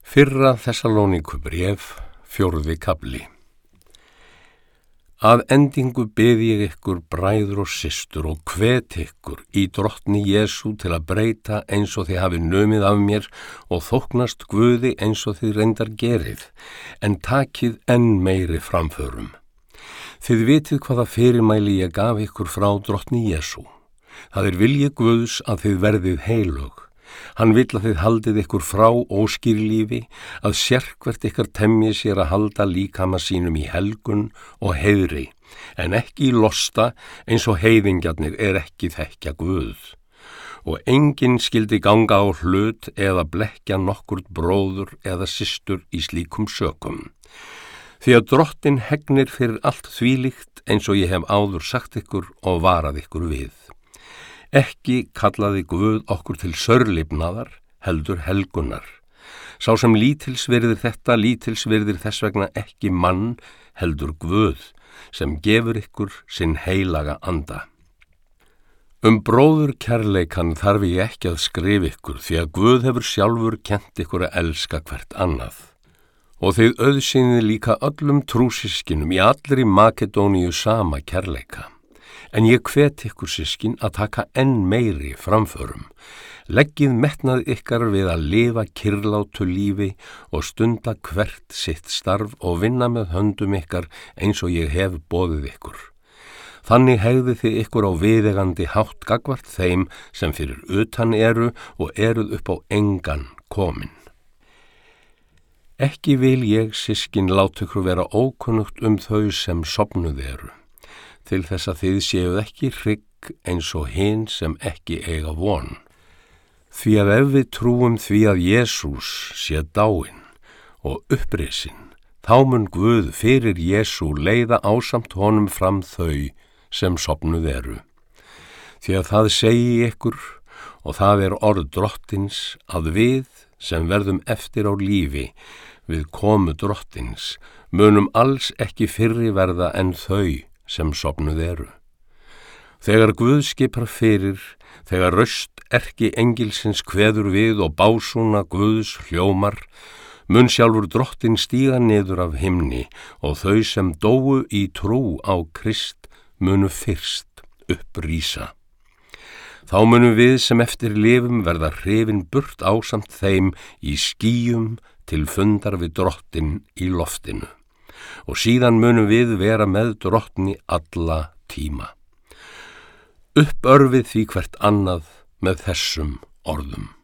Fyrra Þessalóníkubréf, 4. kafli. Að endingu bið ég ykkur, bræður og systur, og hvet ykkur í drottni Jesú til að breyta eins og þið hafið numið af mér og þóknast Guði eins og þið reyndar gerið, en takið enn meiri framförum. Þið vitið hvaða fyrirmæli ég gaf ykkur frá drottni Jesú. Það vilji Guðs að þið verðið heilög. Hann vill að þið haldið ykkur frá óskýrlífi, að sérhvert ykkar temji sér að halda líkama sínum í helgun og heiðri, en ekki í losta eins og heiðingjarnir ekki þekkja Guð. Og enginn skyldi ganga á hlut eða blekkja nokkurt bróður eða systur í slíkum sökum. Því að Drottinn hegnir fyrir allt þvílíkt eins og ég hef áður sagt ykkur og varað ykkur við. Ekki kallaði Guð okkur til saurlifnaðar, heldur helgunar. Sá sem lítils virðir þetta, lítils virðir þess vegna ekki mann, heldur Guð, sem gefur ykkur sinn heilaga anda. Bróður kærleikan þarf ég ekki að skrifa ykkur, því að Guð hefur sjálfur kennt ykkur að elska hvert annað. Og þið auðsýnið líka öllum trúsyskinum í allri Makedóníu sama kærleika. En ég hvet ykkur systkin að taka enn meiri framförum. Leggið metnað ykkar við að lifa kyrlátu lífi og stunda hvert sitt starf og vinna með höndum ykkar eins og ég hef boðið ykkur. Þannig hegðið þið ykkur á viðeigandi hátt gagnvart þeim sem fyrir utan eru og eruð upp á engan komin. Ekki vil ég, systkin, láta ykkur vera ókunnugt þau sem sofnuð eru, til þess að þið séuð ekki hrygg eins og hin sem ekki eiga von. Því að ef við trúum því að Jesús sé dáinn og upprisinn, þá mun Guð fyrir Jesú leiða ásamt honum fram þau sem sofnuð eru. Því að það segi ykkur, og það orð Drottins, að við sem verðum eftir á lífi við komu Drottins munum alls ekki fyrri verða en þau sem sofnuð eru. Þegar Guð skipar fyrir, þegar röst erkiengilsins kveður við og básúna Guðs hljómar, mun sjálfur Drottinn stíga niður af himni og þau sem dóu í trú á Krist munu fyrst upprísa. Þá munum við sem eftir lifum verða hrifin burt ásamt þeim í skýjum til fundar við Drottinn í loftinu. Og síðan munum við vera með Drottni alla tíma. Uppörfið því hvert annað með þessum orðum.